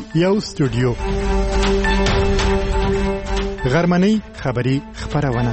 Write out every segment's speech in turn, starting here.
یو سټوډیو غرمنۍ خبری خبرونه.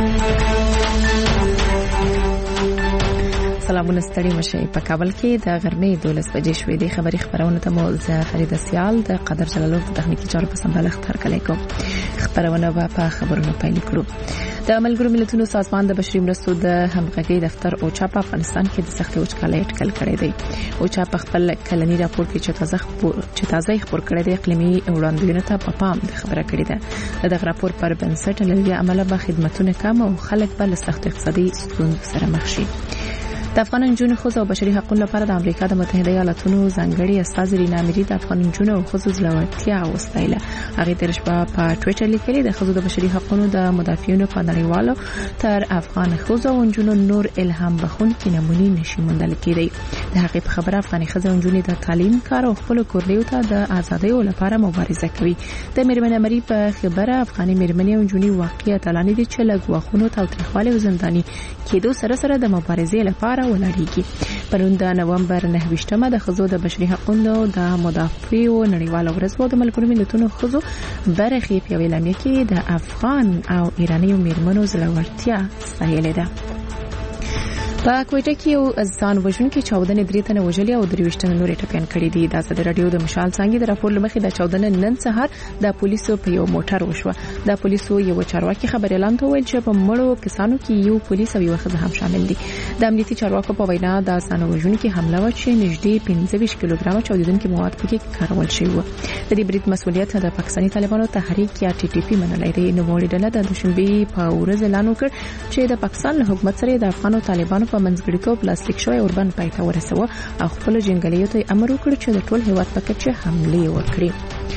سلامونه ستړي مشي. په کابل کې د غرمې 12 بجې شوې د خبری خبرونه ته مو زه فريده سیال د قدر جلالو په تخنیکی چارو په سمبالښت هرکلی کوم. خبرونه په خبرونو پیل کړو. د ملګرو ملتونو سازمان د بشري مرستو د همغږي دفتر اوچا په افغانستان کې د سختي وچکالۍ اټکل کړی دی. اوچا په خپل کلنی راپور کې چې تازه خبر کړی دی اقلیمي وړاندوینه ته په پام خبره کړې ده. د راپور پر بنسټ لږه عمله به خدماتونه کم او خلک په سخت اقتصادي ستونزو سره مخ شي. د افغان نجونو ښځو او بشري حقوقو لپاره د امریکا د متحده ایالاتونو ځانګړي استازي رینا اميري د افغان نجونو او ښځو زلوړتیا وستایله. هغه د رشبه په ټوئیټر لیکلي د ښځو د بشري حقوقو د مدافعینو په نړیوالو تر افغان ښځو او نجونو نور الهام بخښونکي نمونې نشي موندل کېدی. د هغه په خبره افغاني ښځو او نجونې د تعلیم کار او خپل کورنیو ته د ازادۍ لپاره مبارزه کوي. د میرمن اميري په خبره افغاني میرمنې او نجونې واقعیت اعلان دي چې له غواخونو تاوتریخوالي او زنداني کېدو سره د مبارزې لپاره ولاړیږي. پرون د نومبر 9 د ښځو د بشري حقوقو د مدافعو نړیواله ورځ و. د ملګرو ملتونو ښځو برخې په اعلامیه کې د افغان او ایراني میرمنو زړورتیا ستایلې ده. په کوټه کې یو ځان وژونکي چاودنې 3 تنه وژلي او 23 تنه نور ټپيان کړي دي. د ازادي رادیو د مشال څنګه د راپور لمخې د چاودنې نن سهار د پولیسو په یو موټر وشوه. د پولیسو یو چارواکي خبر اعلان ویل چې په مړو کسانو کې یو پولیس او یو ښځه هم شامل دي. د امنیتي چارواکو په وینا د ځان وژونکي حمله و چې نږدې 25 کیلوګرام چاودیدونکي مواد پکې کارول شوی و. د دې برید مسؤلیت د پاکستاني طالبانو تحریک یا ټي ټي پی منلای دی. نو وړي ډله د دوشنبه په ورځ اعلان وکړ چې د پاکستان له حکومت سره د افغان طالبانو په منځګړیتوب پلاستیک شوی اوربن پایته ورسوه او خپل جنگلیو ته امر وکړ چې د ټول هیواد په کچه حمله وکړي.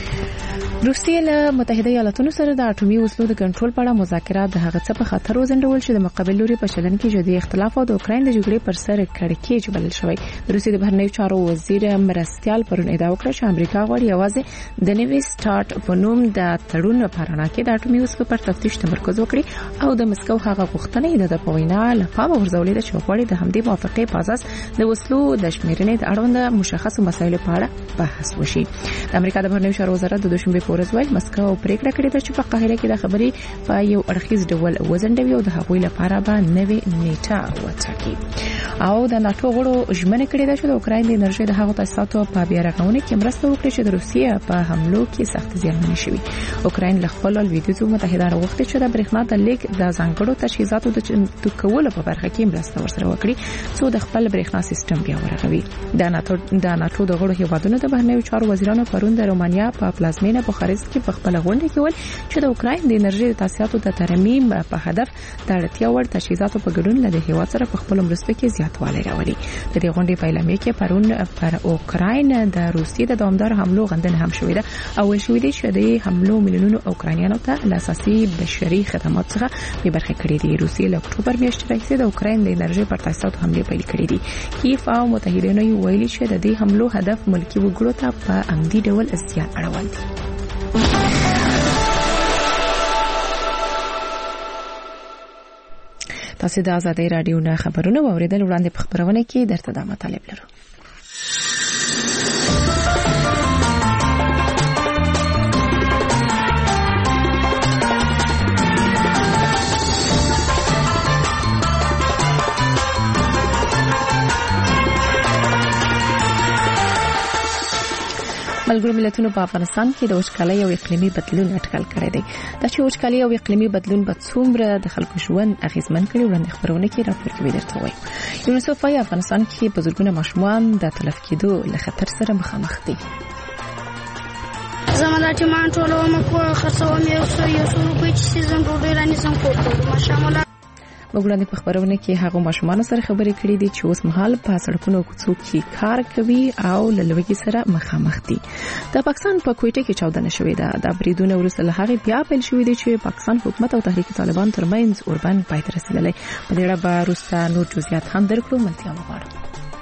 روسیه له متحده ایالاتونو سره د اټومي وسلو د کنټرول په اړه مذاکرات د هغه څه په خطر وزندول چې د مقابل لوري په چلن کې جدي اختلاف او د اوکرين د جګړې پر سر کړکېچ بلل شوی. د روسیې د بهرنیو چارو وزیر مرستيال پرون ادعا وکړه چې امریکا غواړي یوازې د نوي سٹارټ په نوم د تړون په اړه کې د اټومي وسلو پر تفتیش تمرکز وکړي او د مسکو هغه غوښتنې د پوینا لپاره ورزولې د چوکاړي د همدې موافقې په اساس د وسلو د شمیرنې د اړوند مشخصو مسایلو په اړه بحث وشي. د امریکا د بهرنیو چارو وزارت د دوشنبه په ورځ ویل مسکو پریکړه کړې ده چې په قاهره کې د خبرې په یو اړخیز ډول وزندوي او د هغوی لپاره به نوې نیټه وټاکي. او د ناتو غړو ژمنه کړې ده چې د اوکرين د انرژي د هغو تاسیساتو په بیا رغونه کې مرسته وکړي چې د روسیې په حملو کې سخت زیانمن شوي. اوکرين له خپل لویدیځو متحده غوښتي چې د برېښنا د لیک د ځانګړو تجهیزاتو د کولو په برخه کې مرسته ورسره وکړي څو د خپل برېښنا سیستم بیا ورغوي. د ناتو د غړو هیوادونو د بهرنیو چارو وزیرانو پرون د رومانیا په پلازمینه بوخارست کې په خپل غونډه کې ویل چې د اوکرين د انرژي تاسیساتو د ترمیم په هدف د اړتیا وړ تجهیزاتو په ګډون له هیواد سره په خپل مرستو کې زیاتوالی راوړي. د دې غونډې په اعلامیه کې پرون پر اوکرين د روسیې د دوامدار حملو غندنه هم شوې ده او شوې ده چې د حملو میلیونونو اوکرانیانو ته اساسي بشري خدمات څخه به برخه کړې دي. روسیې له اکتوبر میاشتې راهیسې د اوکرين د انرژي پر تاسیساتو حمله پیل کړې دي. کیف او متحدینو ویلي چې د دې حملو هدف ملکی وګړو ته په عمدي ډول زیان اړول دي. تاسو د ازادي رادیو نه خبرونه واوریدل. وړاندې په خبرونه کې درته د مطالب لرو. ملګرو ملتونو په افغانستان کې د وچکالۍ او اقلیمي بدلون اټکل کړی دی. دا چې وچکالۍ او اقلیمي بدلون به څومره د خلکو ژوند اغیزمن کړي وړاندې خبرونه کې راپور کوي درته وایي. یونیسف وايي افغانستان کې په زرګونه ماشومان د تلف کېدو له خطر سره مخامخ دي. زموږ چې مان ټول مکو خرڅوم یو څو روپۍ چې سیزن ډوډۍ رانه سم کوته ماشومان. وګړي په خبرونه کې هغه ماشومان سره خبرې کړې دي چې اوس مهال په سړکونو کوڅو کې کار کوي او له لوګي سره مخامخ دي. د پاکستان په کوټه کې چاودنه شوې ده. د بریدونو وروسته له هغه بیا پیل شوې دي چې پاکستان حکومت او تحریک طالبان ترمنځ اوربن پای ته رسیدلی. په دې اړه به وروسته نور جزئیات هم درکړو. ملتیا مغواړم.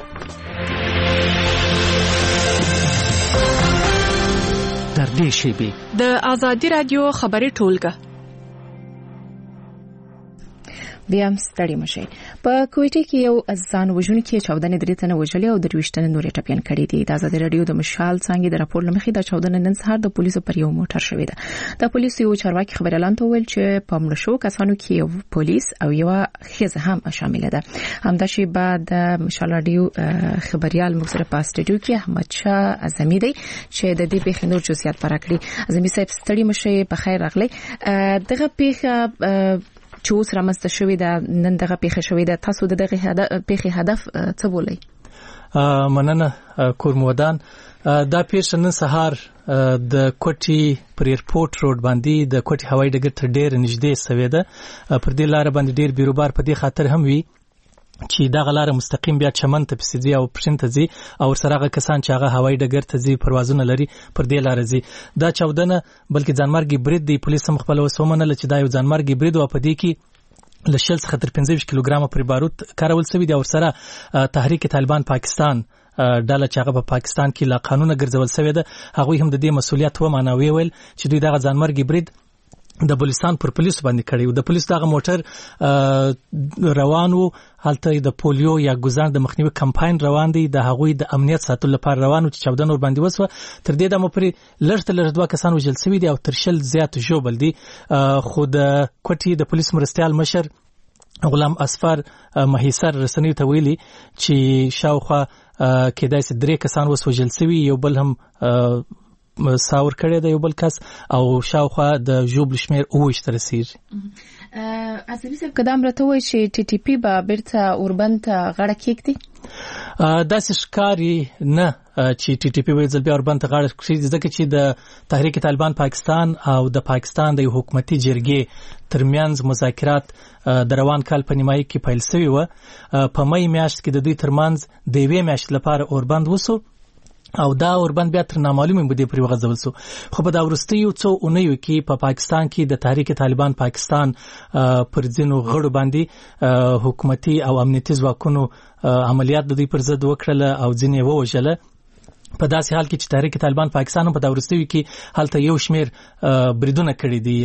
در دې شیبې د ازادي رادیو خبري ټولګه بیا ستړي مشي. په کوټه کې یو ځان وژونکي 14 درې تنه وژلي او 23 تنه نور ټپيان کړي دي. د آزاد رادیو د مشال څنګه د راپور لمخې د 14 نن سهار د پولیسو پر یو موټر شوې ده. د پولیسو یو چارواکي خبريالان ته ویل چې په مړ شو کسانو کې یو پولیس او یو ښځه هم شامل ده. همداشي بعد مشال رادیو خبريال مخسر په استډیو کې احمد شاه اعظمي دی چې د دې په نور جزئیات پراکړي. اعظمي صاحب ستړي مشي په خیر راغلی. دغه پیښه چې اوس رامنځته شوې ده نن دغه پیښه شوې ده تاسو دغه پیښې هدف څه بولئ؟ مننه کورمودان. دا پیښه نن سهار د کوټي پر ایرپورټ روډ باندې د کوټي هوایي ډګر ته ډېر نږدې سوې ده. پر دې لار باندې ډېر بیروبار په دې خاطر هم وي چې دا غلاره مستقیم بیا چمن ته پسې او پښین ته ځي او سره کسان چې هغه هوایي ډګر ته ځي پروازونه لري پر دې لار ځي. دا 14 بلکې ځانمرګي برید دی. پولیس هم خپل وسومنه چې دا یو ځانمرګي برید او په دې کې له 60 څخه تر 25 کیلوګرام پر بارود کارول شوی دی او سره تحریک طالبان پاکستان ډله چې هغه په پاکستان کې لا قانون ګرځول شوی ده هغه هم د دې مسولیت و معنوي ویل چې دوی دا ځانمرګي برید د بلوچستان پر پولیسو باندې کړی و. د پولیسو دغه موټر روانو هلته د پولیو یا ګزار د مخنیوي کمپاین روان دی. د هغوی د امنیت ساتلو لپاره روانو چې 14 نور باندې وسوه. تر دې د مپري لړ 2 کسان وژل شوي دي او تر 10 زیات ژوبل دي. خو د کوټي د پولیس مرستيال مشر غلام اسفر مهیسر رسنیو ته ویلي چې شاوخوا کېدای شي 3 کسان وسوژل شوي یو بل هم ساور کړی دی یو بل کس او شاوخوا د جوبل شمیر 20 تر رسیدي. اصلي څه قدم راته وای چې ټي ټي پی به بیرته اوربند ته غړه کېږي. دا ښکاری نه چې ټي ټي پی وایي بیا اوربند ته غړه کېږي ځکه چې د تحریک طالبان پاکستان او د پاکستان د حکومتي جرګې ترمنځ مذاکرات د روان کال په نیمایي کې پیل شوي و. په مې میاشت کې د دوی ترمنځ د یوې میاشتې لپاره اوربند وسو او دا اوربند بیا تر نامعلومه مودې پورې وغځول شو. خو په دا وروستیو څو اونیو کې په پاکستان کې د تحریک طالبان پاکستان پر ځینو غړو باندې حکومتي او امنیتي ځواکونو عملیات د دوی پر ضد وکړل او ځینې ووژل. په داسې حال کې چې تحریک طالبان پاکستان هم په دا وروستیو کې هلته یو شمیر بریدونه کړي دي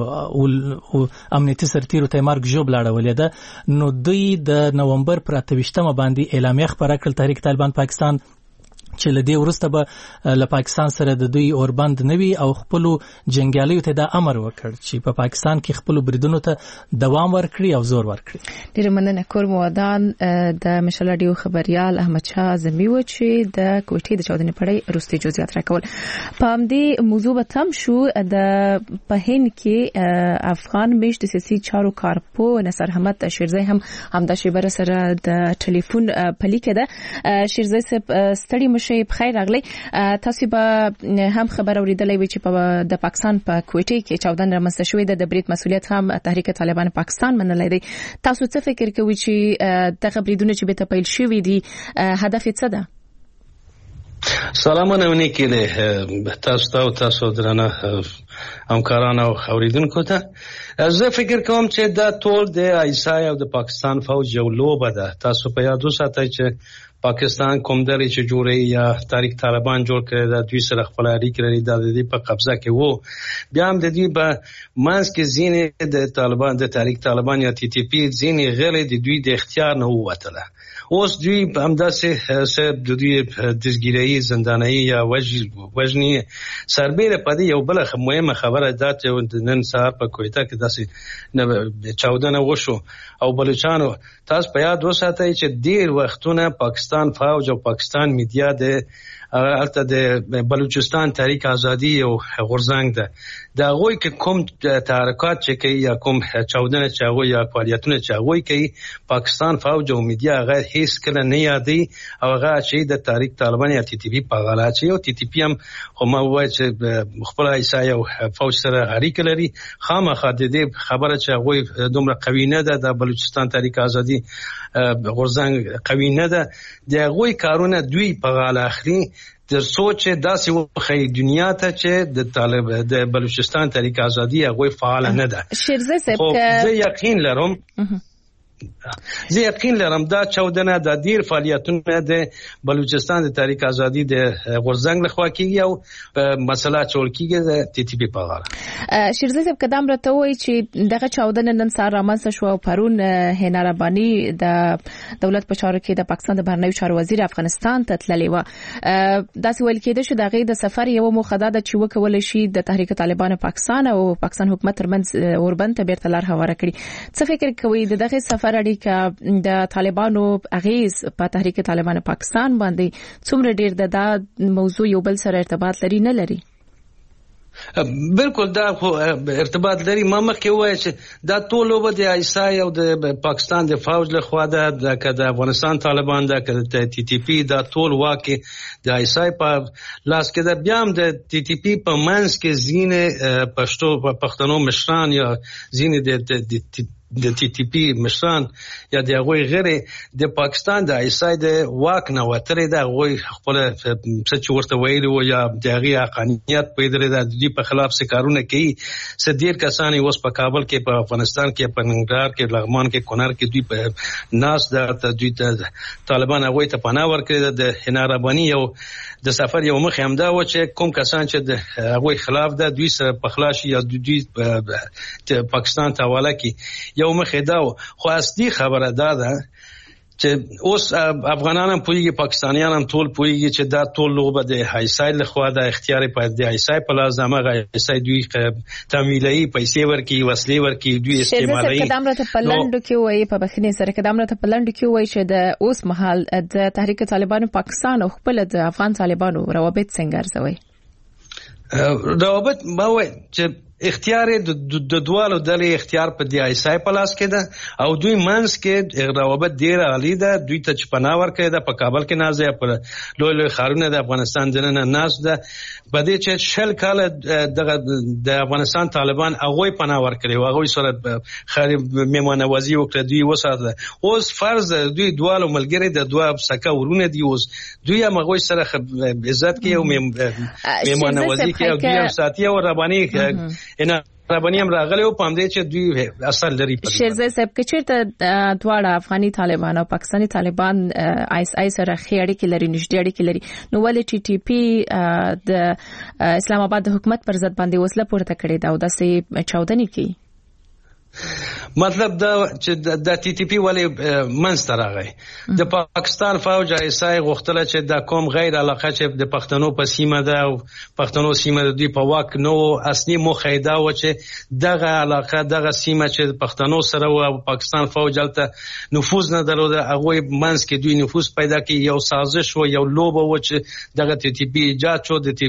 او امنیتي سرتیرو ته مرګ ژوبل اړولې ده. نو دوی د نومبر پر 28 باندې اعلامیه خپاره کړل تحریک طالبان پاکستان چې لدې ورسته به له پاکستان سره د دوی اوربند نوي او خپل جنگیالیو ته د امر وکړ چې په پاکستان کې خپل بریدونو ته دوام ورکړي او زور ورکړي. ډیر مننه کورمودان. د مشال رادیو خبريال احمد شاه اعظمي و چې د کوټې د 14 پړۍ روستي جزئیات راکول. په دې موضوع به تم شو. د پهین کې افغان مش د سیاسي چارو کارپو نصر احمد شیرزی هم د شیبر سره د ټلیفون پلي کده. شیرزی صاحب ستړي شي بخیر راغلی. تاسو به هم خبر اوریدلې وي چې د پاکستان په کوټه کې 14 رامنځته شوې ده. د برید مسولیت هم تحریک طالبان پاکستان منلې دی. تاسو څه فکر کوئ چې دغه بریدونه چې به تپیل شوې دي هدف څه ده؟ سلامونه ونیکې ده تاسو درنه همکاران او اوریدونکو ته. زه فکر کوم چې دا ټول د ایسای او د پاکستان فوج یو لوبه ده. تاسو په یاد وساتئ چې پاکستان کوم درې چې جوړي یا تحریک طالبان جوړ کړی دا دوی سره خپل اړیکې لري د دې په قبضه کې وو. بیا هم د دې په منځ کې ځینې د طالبان د تحریک طالبان یا ټي ټي پی ځینې غړي د دوی د اختیار نه ووتله. اوس دوی همداسې د دوی دزګیري زنداني یا وجنی سربېره په دې یو بل مهمه خبره ده چې نن سهار په کوټه کې داسې 14 وشو او بلوچستان. تاسو په یاد وساتئ چې ډیر وختونه پاکستان فوج او پاکستان میډیا د البته د بلوچستان تحریک ازادي او غورځنګ ده دا غوي کې کوم تحرکات چې کوي یا کوم 14 چې غوي یا فعالیتونه چې غوي کوي پاکستان فوج او میډیا غیر هیڅ کله نه یادي او هغه چې د تحریک طالبان یا ټي ټي پی په غلا چې او ټي ټي پی هم خو ما وایي چې خپل ایسای او فوج سره اړیکه لري. خامخا د دې خبره چې غوي دومره قوي نه ده د بلوچستان تحریک ازادي غورځنګ قوي نه ده. د غوي کارونه دوی په غلا اخلي در سوچ داسې وخی دنیا ته چې د طالب د بلوچستان تحریک ازادي هغه فعال نه ده. شیرزی صاحب زه یقین لرم زه یقین لرم دا چاودنه د ډیر فعالیتونه د بلوچستان د تحریک ازادي د غورځنګ لخوا کیږي او مسله چول کیږي د ټي ټي پی په اړه. شیرزی صاحب قدم راته وایي چې دغه چاودنه نن سهار رامنځته شو او پرون هینا ربانی د دولت په چارو کې د پاکستان د بهرنیو چارو وزیر افغانستان ته تللی و. داسې ویل کېده چې دغه د سفر یو موخه ده چې وکول شي د تحریک طالبان پاکستان او پاکستان حکومت ترمنځ اوربند ته بیرته لار هواره کړي. څه فکر کوي د دغه سفر اړیکه د طالبانو اغیز په تحریک طالبان پاکستان باندې څومره ډیر د موضوع یو بل سره ارتباط لري نه لري؟ بالکل دا ارتباط لري. ما مخکې وایي چې دا ټول وب د ایسای او د پاکستان د فوج له خوا د افغانستان طالبان د ټي ټي پی دا ټول واکه د ایسای په لاس کې د بیا هم د ټي ټي پی په منځ کې زینه پښتنو مشران یا زینه د ټي ټي پی مشران یا د هغوی غیر د پاکستان د ایسای د واک نه وترې د هغوی خپل څه چې ورته ویلي و یا د هغې حقانیت پیدرې د دوی په خلاف څه کارونه کوي. څه ډېر کسان اوس په کابل کې په افغانستان کې په ننګرهار کې لغمان کې کونړ کې دوی په ناس د دوی ته طالبان هغوی ته پناه ورکړې د هینا رباني یو د سفر یو مخ همدا و چې کوم کسان چې د هغوی خلاف د دوی سره په خلاصي یا دوی پاکستان ته حواله کی یو مخه دا خو اصلي خبره ده چې اوس افغانان هم پوهیږي پاکستانیان هم ټول پوهیږي چې دا ټول لوبه د هایسای لخوا د اختیار په د هایسای په لازم هغه هایسای دوی تمویلي پیسې ورکي وسلې ورکي دوی استعمالي. قدم راته په لندو کې وایي په بخنی سره قدم راته په لندو کې وایي چې د اوس مهال د تحریک طالبان پاکستان او خپل د افغان طالبانو روابط څنګه ارزوي؟ روابط ما وایي چې اختیار د دوالو دلې اختیار په دی ایسای په لاس کې ده او دوی منځ کې روابط ډیر عالی ده. دوی ته چې پناه ورکړي ده په کابل کې ناز ده په لوی لوی ښارونه د افغانستان دننه ناز ده په دې چې شل کال د افغانستان طالبان هغوی پناه ورکړي او هغوی سره خارج میمانوازي وکړه. دوی وساته اوس فرض دوی دوالو ملګری د دوه سکه ورونه دي اوس دوی هم هغوی سره عزت کوي او میمانوازي کوي او دوی هم ساتي او رباني ان رباني هم راغلي او پام دې چې دوی اثر لري. شیرزی صاحب کې چیرته دواړه افغاني طالبان او پاکستاني طالبان ایس آی سره خېړې کې لري نږدې اړیکې لري نو ولې ټي ټي پی د اسلام آباد د حکومت پر ضد باندې وسله پورته کړې ده او داسې چاودنې کوي؟ مطلب دا چې د ټي ټي پی ولې منځته راغی د پاکستان فوج ایسای غوښتل چې د کوم غیر علاقه چې د پښتنو په سیمه ده او پښتنو سیمه د دوی په واک نو اصلي موخه دا و چې دغه علاقه دغه سیمه چې پښتنو سره او پاکستان فوج الته نفوذ نه درلوده هغه منځ کې دوی نفوذ پیدا کړي یو سازش و یو لوبه و چې دغه ټي ټي پی ایجاد شو د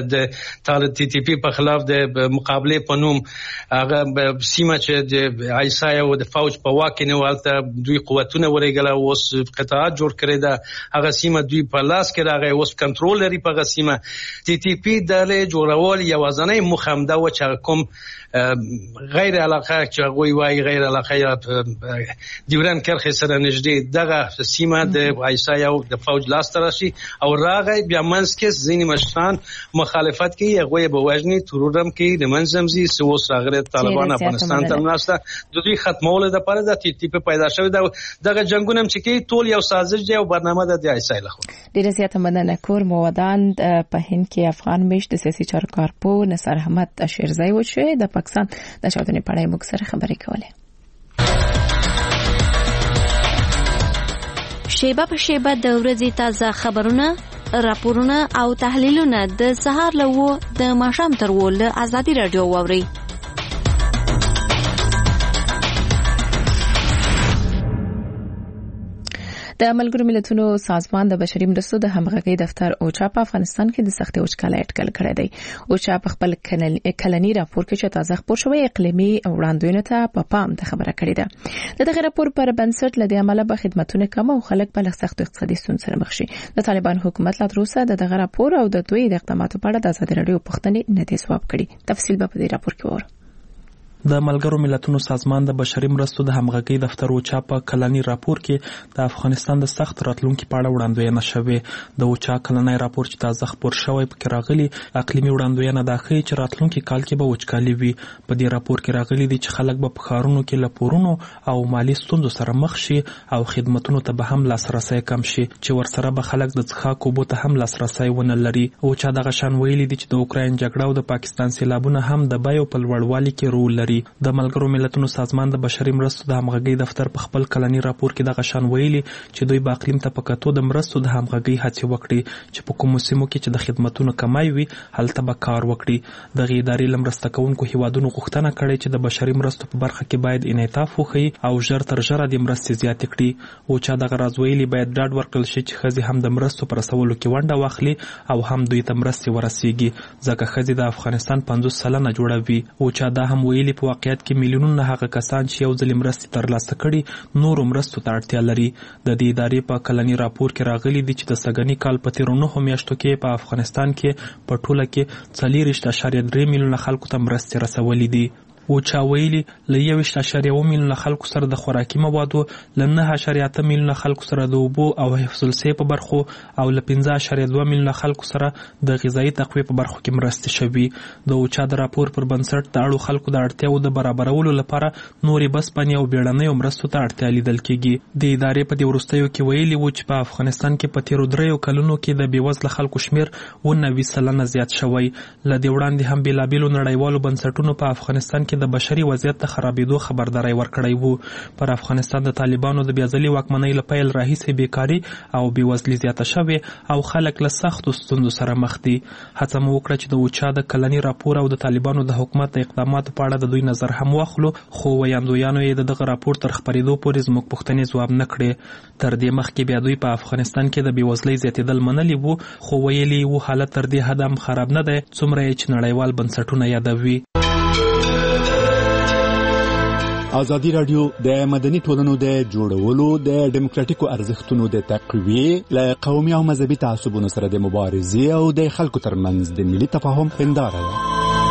ټي ټي پی په خلاف د مقابله په نوم هغه سیمه چې د ایسای او د فوج په واک کې نوالته دوی قوتونه ورېګل اوس قطاعات جوړ کړی دا هغه سیمه دوی په لاس کې راغی اوس کنټرول لري په هغه سیمه. ټي ټي پی د جوړول یوازنۍ مخمده و چې کوم غیر علاقه چې غوي وای غیر علاقه یا دیوران کرخه سره نږدې دغه سیمه د ایسای او د فوج لاس ترشي او راغی بیا منځ کې ځینې مشران مخالفت کوي هغه به وژني ترورم کوي د منځمزي سوس راغره طالبان افغانستان ته ناشته د دوی ختمول د پاره د ټي ټي پی پیدا شوی دغه جنگونه چې کوي ټول یو سازش دی او برنامه د ایسای لخوا. ډیره زیاته مننه. کور مودان په هند کې افغان مشت د سیاسي چارو کارپو نصر احمد شیرزی و چې د پاکستان د چاودنې په اړه موږ سره خبرې کولې. شیبه په شیبه د ورځې تازه خبرونه راپورونه او تحلیلونه د سهار له و د ماښام تر و له ازادي رادیو واوري. د ملګرو ملتونو سازمان د بشري مرستو د همغږي دفتر اوچا په افغانستان کې د سختي وچکالۍ اټکل کړی دی. اوچا په خپل کلنی راپور کې چې تازه خبر شوی اقلیمي وړاندوینه ته په پام د خبره کړې ده. دغه راپور پر بنسټ لدی عمله به خدماتونه کم او خلک په سخت اقتصادي ستونزو سره مخ شي. د طالبان حکومت لا تر اوسه دغه راپور او د دوی د اقداماتو په اړه د ازادي رادیو پوښتنې نه دي ځواب کړي. تفصیل به په دې راپور کې وره. د ملګرو ملتونو سازمان د بشري مرستو د همغږۍ دفتر اوچا په کلنی راپور کې د افغانستان د سخت راتلونکي په اړه وړاندوینه شوې. د اوچا کلنی راپور چې تازه خپور شوی پکې راغلي اقلیمي وړاندوینه دا ښیي چې راتلونکي کال کې به وچکالي وي. په دې راپور کې راغلي دي چې خلک به په ښارونو کې له پورونو او مالي ستونزو سره مخ شي او خدمتونو ته به هم لاسرسی کم شي چې ورسره به خلک د څښاک اوبو ته هم لاسرسی ونه لري. اوچا دغه شان ویلي دي چې د اوکراین جګړه او د پاکستان سیلابونه هم د بیو په لوړوالي کې رول لري. د ملګرو ملتونو سازمان د بشري مرستو د همغږۍ دفتر په خپل کلنی راپور کې دغه شان ویلي چې دوی به اقلیم ته په کتو د مرستو د همغږۍ هڅې وکړي چې په کومو سیمو کې چې د خدمتونو کمای وي هلته به کار وکړي. دغه ادارې له مرسته کوونکو هیوادونو غوښتنه کړې چې د بشري مرستو په برخه کې باید انعطاف وښیي او ژر تر ژره د مرستې زیاتې کړي. اوچا دغه راز ویلي باید ډاډ ورکړل شي چې ښځې هم د مرستو په رسولو کې ونډه واخلي او هم دوی ته مرستې ورسیږي ځکه ښځې د افغانستان 50 سلنه جوړوي. اوچا دا هم ویلي په واقعیت کې میلیونونه هغه کسان چې یو ځل مرستې ترلاسه کړي نورو مرستو ته اړتیا لري. د دې ادارې په کلنی راپور کې راغلي دي چې د سږني کال په تیرو 9 میاشتو کې په افغانستان کې په ټوله کې 4.3 میلیونه خلکو ته مرستې رسولې دي. اوچا ویلي له 1.1 میلیونه خلکو سره د خوراکي موادو، له 9.8 میلیونه خلکو سره د اوبو او حفظ الصحې په برخو او له 15.2 میلیونه خلکو سره د غذایي تقویې په برخو کې مرستې شوي. د اوچا د راپور پر بنسټ د اړو خلکو د اړتیاو د برابرولو لپاره نورې بسپنې او بیړنیو مرستو ته اړتیا لیدل کېږي. د ادارې په دې وروستیو کې ویلي و چې په افغانستان کې په تیرو 3 کلونو کې د بېوزله خلکو شمیر 90% زیات شوی. له دې وړاندې هم بېلابېلو نړیوالو بنسټونو په افغانستان کې د بشري وضعیت د خرابېدو خبرداری ورکړی وو. پر افغانستان د طالبانو د بیاځلي واکمنۍ له پیل راهیسې بیکاري او بېوزلي زیاته شوې او خلک له سختو ستونزو سره مخ دي. هڅه مو وکړه چې د اوچا د کلني راپور او د طالبانو د حکومت د اقداماتو په اړه د دوی نظر هم واخلو، خو ویاندویانو یې د دغه راپور تر خپرېدو پورې زموږ پوښتنې ځواب نه کړې. تر دې مخکې بیا دوی په افغانستان کې د بېوزلۍ زیاتېدل منلي وو، خو ویلي وو حالت تر دې حده هم خراب نه دی څومره یې چې نړیوال بنسټونه یادوي. ازادي راډیو د مدني ټولنو د جوړولو د ډیموکراټیکو ارزښتونو د تقویې له قومي او مذهبي تعصبونو سره د مبارزې او د خلکو ترمنځ د ملي تفاهم هنداره ده.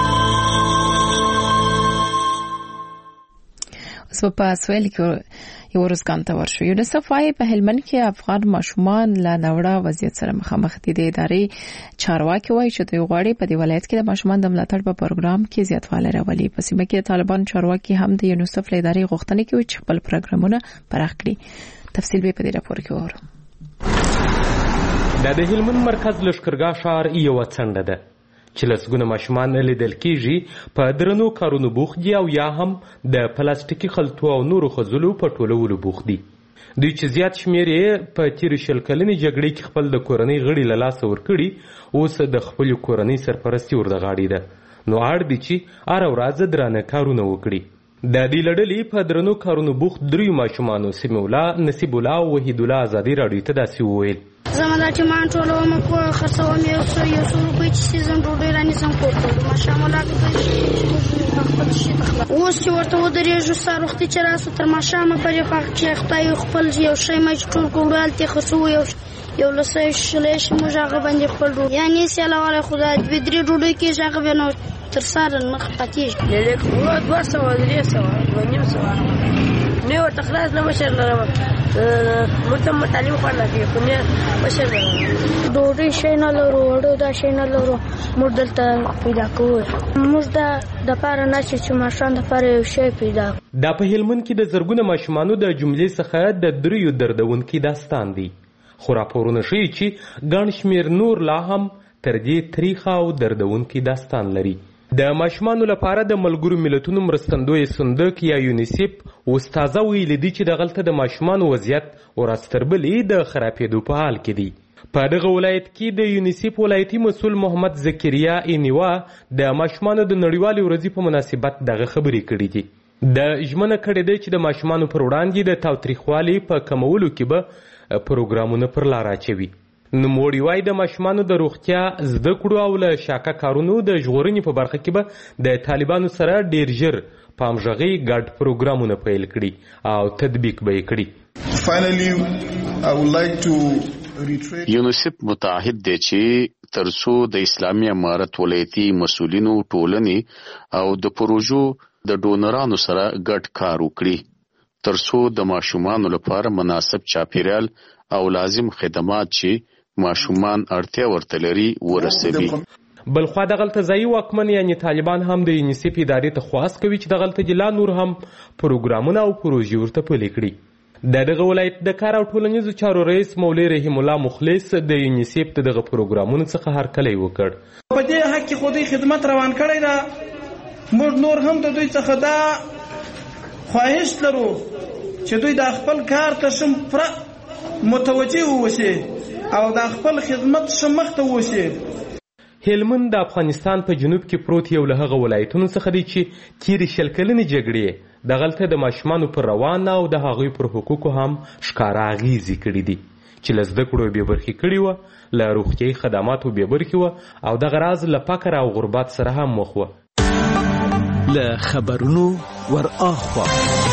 اوس په سویل کې یو ورځ ته ورشو. یونیسف وايي په هلمند کې افغان ماشومان له ناوړه وضعیت سره مخامخ دي. د ادارې چارواکي وايي چې دوی غواړي په دې ولایت کې د ماشومان د ملاتړ په پروګرام کې زیاتوالی راولي. په سیمه کې طالبان چارواکي هم د یونیسف له ادارې غوښتنه کوي چې خپل پروګرامونه پراخ کړي. تفصیل به په دې راپور کې وورو. د هلمند مرکز لشکرګاه ښار یو څنډه ده چې لسګونه ماشومان لیدل کېږي په درنو کارونو بوخت دي او یا هم د پلاستیکي خلطو او نورو خځلو په ټولولو بوخت دي. دوی چې زیات شمېر یې په تېرې 20 کلنې جګړې کې خپل د کورنۍ غړي له لاسه ورکړي، اوس د خپلې کورنۍ سرپرستي ور د غاړې ده، نو اړ دي چې هره ورځ درانه کارونه وکړي. د دې له ډلې په درنو کارونو بوخت 3 ماشومانو سمیع الله، نصیب الله او وحید الله ازادي راډیو ته داسې وویل: زما دا چې مان ټولوم په خرڅوم یو څو روپۍ چې سیزن ډوډۍ رانیسم کور ته ماشام الله خپل شي تخله اوس چې ورته ودرېږو ستا روختي چې راسه تر ماشامه پرې پاک چې خدای خپل یو شی ما چې ټول کړو هلته خرڅوو یو لسه شلې شي موږ هغه باندې خپل ډوډۍ یعنې سیاله خدای 2-3 ډوډۍ کېږي هغه بیا نو تر ساره نه پاتېږي لیک 200 نه ورته خلاص نه مشر لرم مرتم تعلیم خواړه کوي خو نه مشر ډوډۍ شي نه لرو وړو دا شي نه لرو موږ دلته پیدا کوو موږ د پاره نه چې ماشومان د پاره یو شی پیدا. دا په هلمند کې د زرګونه ماشومانو د جملې څخه د 3 دردونکي داستان دی، خو راپورونه ښیي چې ګڼ شمېر نور لا هم تر دې تریخه او دردونکي داستان لري. د ماشومانو لپاره د ملګرو ملتونو مرستندوی صندوق یا یونیسف اوس تازه ویلي دي چې دغلته د ماشومانو وضعیت ورځ تر بلې د خرابېدو په حال کې دی. په دغه ولایت کې د یونیسف ولایتي مسؤل محمد زکریا اینیوا د ماشومانو د نړیوالې ورځې په مناسبت دغه خبرې کړې دي. د ژمنه کړې ده چې د ماشومانو پر وړاندې د تاوتریخوالي په کمولو کې به پروګرامونه پر لار اچوي. نوموړي وایي د ماشومانو د روغتیا، زده کړو او له شاکه کارونو د ژغورنې په برخه کې به د طالبانو سره ډیر ژر په همغږۍ ګډ پروګرامونه پیل کړي او تطبیق به یې کړي. یونیسف متعهد دی چې ترڅو د اسلامي امارت ولایتي مسؤلینو ټولنې او د پروژو د ډونرانو سره ګډ کار وکړي ترڅو د ماشومانو لپاره مناسب چاپیریال او لازم خدمات چې ماشومان اړتیا ورته لري ورسوي. بلخوا دغلته ځایي واکمن یعنی طالبان هم د یونیسف ادارې ته خواست کوي چې دغلته جلا نور هم پروګرامونه او پروژې ورته پلي کړي. دغه ولایت د کار او ټولنیزو چارو رئیس مولوی رحیم الله مخلص د یونیسف دغه پروګرامونو څخه هرکلی وکړ. په دې حق کې خو دوی خدمت روان کړی ده. موږ نور هم د دوی څخه دا خواهش لرو چې دوی د خپل کار ته متوجه ووسي او د خپل خدمت مخ ته ووسي. هلمند د افغانستان په جنوب کې پروت یو له هغه ولایتونو څخه دی چې تیرې 100 کلنې جګړې دغلته د ماشومانو پر روان او د هغوی پر حقوقو هم ښکاره اغیزې کړي دي چې له زده کړو بې برخې کړي وه، له روغتیایي خدماتو بې برخې وه او دغه راز له فقر او غربت سره هم مخ وه. له خبرونو ور اخوا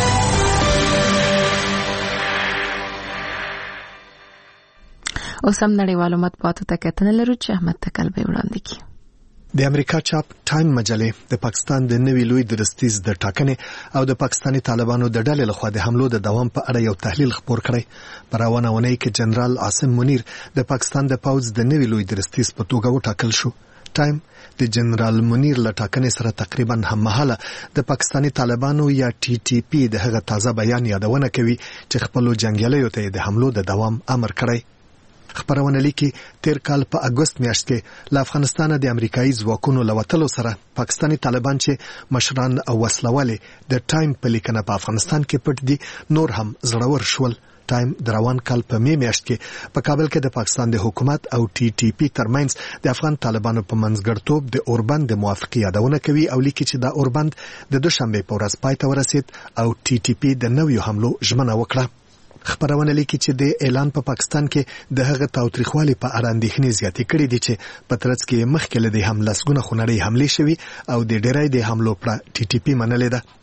اوس هم نړیوالو مطبوعاتو ته کتنه لرو چې احمد تکل به وړاندې کړي. د امریکا چاپ ټایم مجلې د پاکستان د نوي لوی درستیز د ټاکنې او د پاکستاني طالبانو د ډلې لخوا د حملو د دوام په اړه یو تحلیل خپور کړی. په روانه اونۍ کې جنرال عاصم منیر د پاکستان د پوځ د نوي لوی درستیز په توګه وټاکل شو. ټایم د جنرال منیر له ټاکنې سره تقریبا هممهاله د پاکستاني طالبانو یا TTP د هغه تازه بیان یادونه کوي چې خپل جنگیالیو ته د حملو د دوام امر کړی. خبرونه لیکي تیر کال په اگست میاشت کې له افغانستان د امریکایي ځواکونو لوتلو سره پاکستاني طالبان چې مشران او وسلوالې د ټایم په لیکنه په افغانستان کې پټ دي نور هم زړور شول. ټایم د روان کال په میاشت کې په کابل کې د پاکستان د حکومت او TTP ترمنځ د افغان طالبانو په منځګړیتوب د اوربند د موافقې یادونه کوي او لیکي چې دا اوربند د دوشنبه په ورځ پای ته ورسید او TTP د نویو حملو ژمنه وکړه. خبرونه لیکي چې د اعلان په پاکستان کې د هغه تاوتریخوالي په اړه اندېښنې زیاتې کړې دي چې په ترڅ کې مخکې له دې هم لسګونه خونړۍ حملې شوي او د ډېری د حملو پر TTP منلې ده.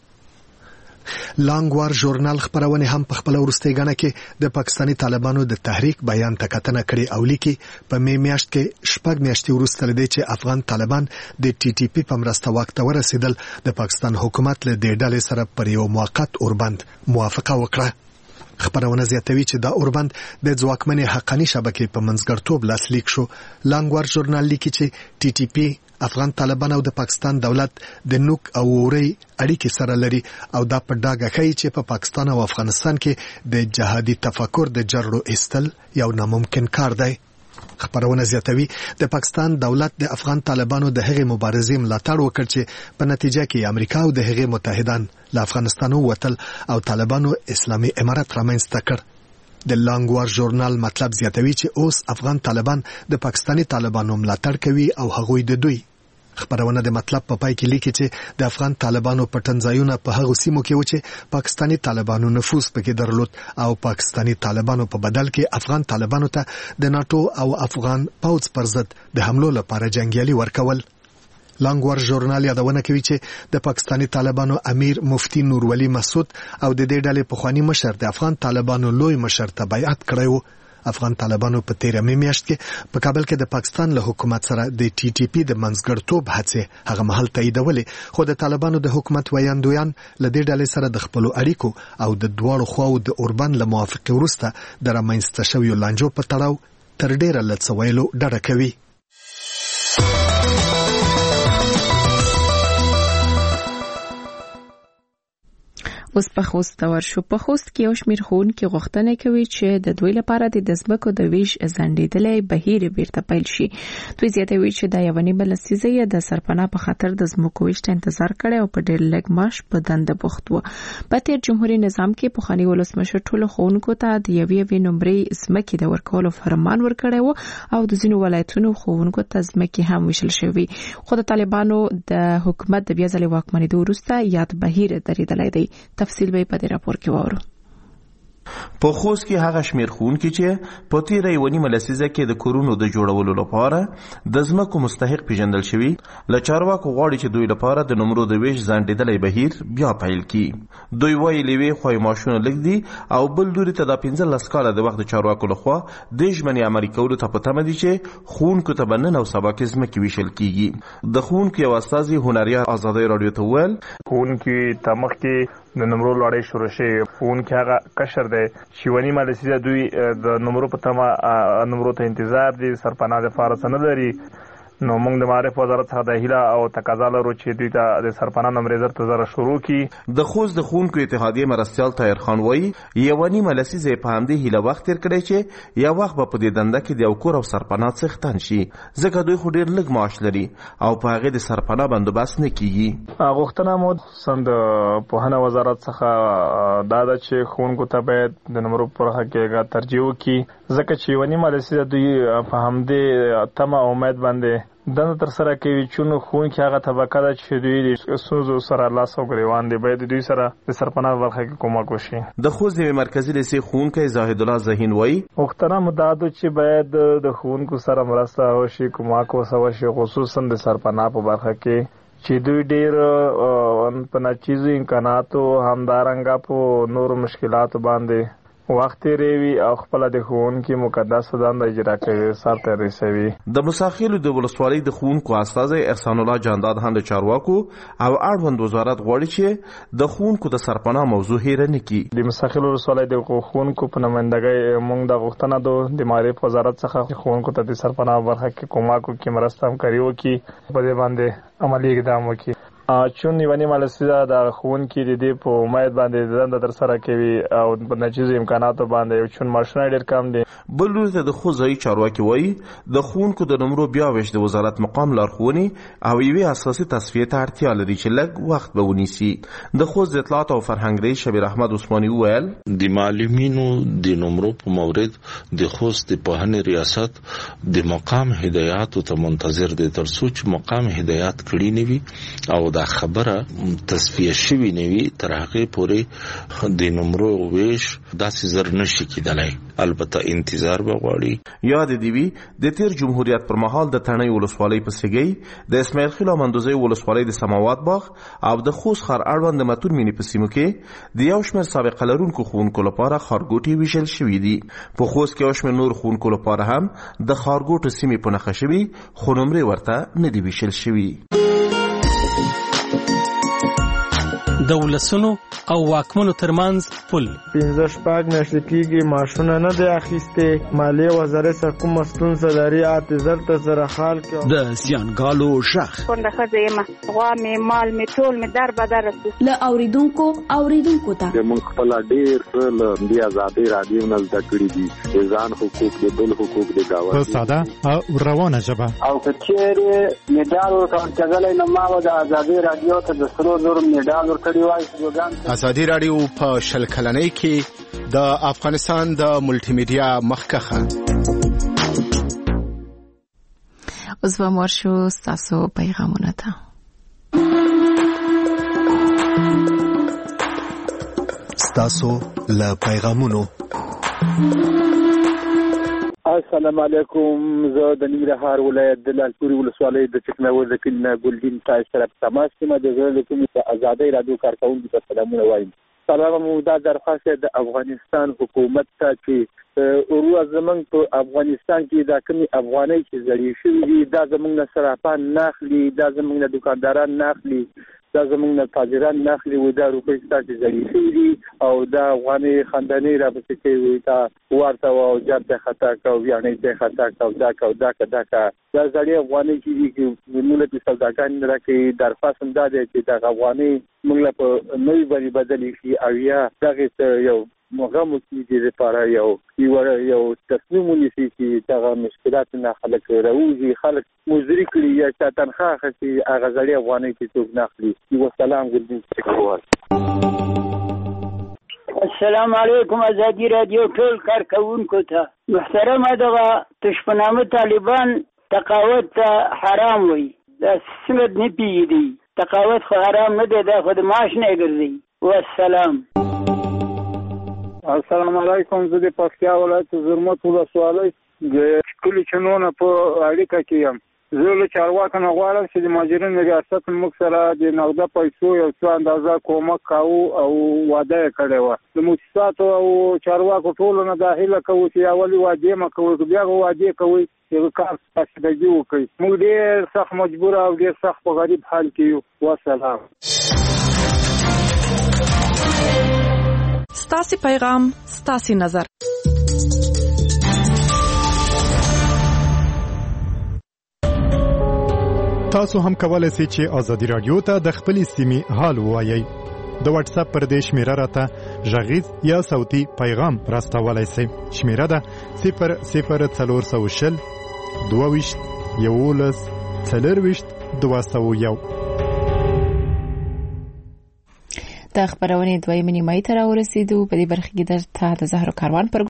لانګ وار ژورنال خبرونه هم په خپل وروستۍ غاڼه کې د پاکستاني طالبانو د تحریک بیان ته کتنه کړې او لیکي په میاشت کې شپږ میاشتې وروسته لدی چې افغان طالبان د TTP په مرسته واک ته ورسېدل د پاکستان حکومت له دې ډلې سره پر یو موقت اوربند موافقه وکړه. خبرونه زیاتوي چې دا اوربند د ځواکمنې حقاني شبکې په منځګړیتوب لاسلیک شو. لانګ وار ژورنال لیکي چې TTP افغان طالبان او د پاکستان دولت د نوک او ووري اړیکې سره لري او دا په ډاګه ښیي چې په پاکستان او افغانستان کې د جهادي تفکر د جرړو ایستل یو ناممکن کار دی. خبرونه زیاتوي د پاکستان دولت د افغان طالبانو د هغې مبارزې ملاتړ وکړ چې په نتیجه کې امریکا او د هغې متحدان له افغانستان ووتل او طالبانو اسلامي امارت رامنځته کړ. د لانګ وار ژورنال مطلب زیاتوي چې اوس افغان طالبان د پاکستاني طالبانو ملاتړ کوي او هغوی د دوی. خبرونه د مطلب په پای کې لیکي چې د افغان طالبانو پټنځایونه په هغو سیمو کې و چې پاکستاني طالبانو نفوذ پکې درلود او پاکستاني طالبانو په بدل کې افغان طالبانو ته د ناتو او افغان پوځ پر ضد د حملو لپاره جنگیالي ورکول. لانګ وار ژورنال یادونه کوي چې د پاکستاني طالبانو امیر مفتی نورولي مسعود او د دې ډلې پخوانی مشر د افغان طالبانو لوی مشر ته بیعت کړی و. افغان طالبانو په 13 میاشت کې په کابل کې د پاکستان له حکومت سره د TTP د منځګړیتوب هڅې هغه مهال تاییدولې خو د طالبانو د حکومت ویاندویان له دې ډلې سره د خپل اړیکو او د دواړو خواو د اوربند له موافقې وروسته د رامنځته شویو لانجو په تړاو تر ډیره له څه ویلو ډډه کوي. اوس په خوست ورشو. په خوست کې یو شمېر ښوونکي غوښتنه کوي چې د دوی لپاره د ځمکو د ویش ځنډېدلی بهیر بیرته پیل شي. دوی زیاتوي چې دا یوه نیمه لسیزه یې د سرپناه په خاطر د ځمکو ویش ته انتظار کړی او په ډېر لږ معاش په دنده بوخت و. په تېر جمهوري نظام کې پخواني ولسمشر ټولو ښوونکو ته د یوې نمرې ځمکې د ورکولو فرمان ورکړی و او د ځینو ولایتونو ښوونکو ته ځمکې هم ویشل شوي. خو د طالبانو د حکومت د بیا ځلې واکمنېدو وروسته یاد بهیر درېدلی دی. تفصیل به په دې راپور کې وورو. په خوست کې هغه شمیر ښوونکي چې په تیره یوه نیمه لسیزه کې د کورونو د جوړولو لپاره د ځمکو مستحق پیژندل شوي له چارواکو غواړي چې دوی لپاره د نمرو د ویش ځانډېدلی بهیر بیا پیل کړي. دوی وایي له یوې خوا معاشونه لږ دي او بل لوري ته دا 15 کاله د وخت د چارواکو لخوا د ژمنې عملي کولو ته په تمه دي چې ښوونکو ته به نن او سبا کې ځمکې ویشل کیږي. د ښوونکو یو استازي هنریار ازادۍ راډیو ته وویل ښوونکي ته مخکې د نمرو لړۍ شروع شوې. ښوونکي هغه کشر دی چې یوه نیمه لسیزه دوی د نمرو په تمه نمرو ته انتظار دي، سرپناه دپاره څه نه لري. نو موږ د معارف وزارت څخه د هیله او تقاضا لرو چې دوی ته د سرپناه نمرې زر ته زره شروع کړي. د خوست د ښوونکو اتحادیې مرستیال طاهر خان وایي یوه نیمه لسیزه یې په همدې هیله وخت تېر کړی چې یو وخت به په دې دنده کې د یو کور او سرپناه څښتن شي، ځکه دوی خو ډېر لږ معاش لري او په هغې د سرپناه بندوبست نه کیږي. غوښتنه مو د پوهنه وزارت څخه دا ده چې ښوونکو ته باید د نمرو په برخه کې ترجیح وکړي، ځکه چې یوه نیمه لسیزه دوی په همدې تمه او امید باندې دنده تر سره کوي. چون ښوونکي هغه طبقه ده چې دوی د ستونزو سره لاس او ګریوان دي، باید دوی سره د سرپناه په برخه کې کومک وشي. د خوست د مرکزي لیسې ښوونکی زاهد الله ذهین وایي غوښتنه مو دا ده چې باید د ښوونکو سره مرسته وشي، کومک ورسره وشي، خصوصا د سرپناه په برخه کې چې دوی ډېر په ناچیزو امکاناتو همدارنګه په نورو مشکلاتو باندې وخت تیروي او خپل د ښوونکي مقدس دنده اجرا کوي، سر ته رسوي. د موساخیلو د ولسوالۍ د ښوونکو استازی احسان الله جانداد هم د چارواکو او اړوند وزارت غواړي چې د ښوونکو د سرپناه موضوع هېره نه کړي. د موساخیلو ولسوالۍ د ښوونکو په نمایندګۍ موږ د غوښتنه ده د معارف وزارت څخه ښوونکو ته د سرپناه برخه کې کومک وکړي، مرسته همکاري وکړي، په دې باندې عملي اقدام وکړي. چون یوه نیمه لسیزه د ښوونکي د دې په امید باندې دنده ترسره کوي او په ناچیزو امکاناتو باندې، چون معاشونه ډېر کم دي. بل لوري ته د خوست ځایي چارواکي وایي د ښوونکو د نمرو بیا ویش د وزارت مقام لارښوونې او یوې اساسي تصفیې ته اړتیا لري چې لږ وخت به ونیسي. د خوست د اطلاعات او فرهنګ رئیس شبیر احمد عثماني وویل د معلمینو د نمرو په مورد د خوست د پوهنې ریاست د مقام هدایاتو ته منتظر دی، ترڅو چې مقام هدایات کړي نه وي او دا خبره تصفیه شوي نه وي تر هغې پورې د نمرو ویش داسې زر نشي کېدلی. البته انتظار به غواړي. یاد دې وي د تیر جمهوریت پر مهال د تڼۍ ولسوالۍ په سیګۍ، د اسماعیل خیل او مندوزۍ ولسوالۍ د سماوات باغ او د خوست ښار اړوند د متون مینې په سیمو کې د یو شمېر سابقه لرونکو ښوونکو لپاره ښارګوټي ویشل شوي دي. په خوست کې یو شمېر نور ښوونکو لپاره هم د ښارګوټو سیمې په نښه شوي، خو نمرې ورته نه دي ویشل شوي. د ولسونو او واکمنو ترمنځ پل 15 میاشتې کېږي معاشونه نه دی اخیستې، مالیې وزارت څخه کومه ستونزه لري، اعتذار ته سره حال کې د زیانګالو غږ کونډه ښځه یم، غوا مې مال مې ټول مې در بدر له اوریدونکو ته موږ خپل ډېر څه له دې ازادۍ راډیو نه زده کړي دي، د ځان حقوق د بل حقوق د ګاونډي په ساده او روانه ژبه. او که چېرې مډال ورکول کېدلی نو ما به د ازادۍ راډیو ته د 100,000 مډال ورکړی وای. ازادي راډیو په 20 کلنۍ کې د افغانستان د ملټي میډیا مخکخه. اوس به ورشو ستاسو پیغامونه ته. ستاسو له پیغامونو. السلام علیکم، زه د ننګرهار ولایت د لالپورې ولسوالۍ د چکناور د کلي نه ګلدین تای سره په تماس کې د زړه له کومې د ازادۍ راډیو کارکوونکو ته سلامونه وایم. سلام مو دا درخواست د افغانستان حکومت ته چې ورو زمنګ په افغانستان کې دا کومي افغانۍ چې زړې شوې دي دا زمنګ نه صرافان ناخلي، دا زمنګ نه دکانداران ناخلي، دا زمونږ نه تاجران ناخلي وي، دا روپۍ ستاسې زړې شوي دي او دا افغانۍ خندنۍ راپسې کوي، تا ورته او جاب ته خطا کو، ویاڼۍ ته خطا کو، دا کو دا که دا که دا زړې افغانۍ چې دي چې موږ ته سوداګان نه راکوي. درخواست هم دا دی چې دغه افغانۍ موږ له په نوي باندې بدلې شي او یا دغې ته یو مغم وکړي دې لپاره یو تصمیم ونیسي چې دغه مشکلات نه خلک راوځي، خلک مزدوري کړي یا چا تنخواه اخلي هغه زړې افغانۍ چې څوک نه اخلي. وسلام ګلدین چکوال. السلام علیکم ازادي راډیو ټول کارکوونکو ته. محترمه دغه تشپنامه طالبان تقاوت ته حرام وي، دا سمت نه پیږي، تقاوت خو حرام نه دی، دا خو د معاش نه ګرځي. والسلام. السلام علیکم. زه د پکتیا ولایت زرمت ولسوالۍ د کلي چنونه په اړیکه کې یم. زه له چارواکو نه غواړم چې د مهاجرینو ریاست موږ سره د نغده پیسو یو څه اندازه کومک کاوه او وعده یې کړې وه. د مؤسساتو او چارواکو ټولو نه دا هیله کوو چې اولې وعدې مه کوئ، که بیا وعدې کوئ یو کار فاسدګي وکړئ. موږ ډېر سخت مجبور او ډېر سخت په غریب حال کې یو. والسلام. ستاسو پیغام ستاسو نظر. تاسو هم کولای شئ چې آزادي رادیو ته د خپلې سیمې حال ووایئ. د واتس اپ پر دې شمیره راته غږیز یا صوتي پیغام راستولای شئ. شمیره ده 00420 22 11 4 201. د خبرونې دویمه نیمه ته راورسېدو. په دې برخه کې د زهرا کاروان پر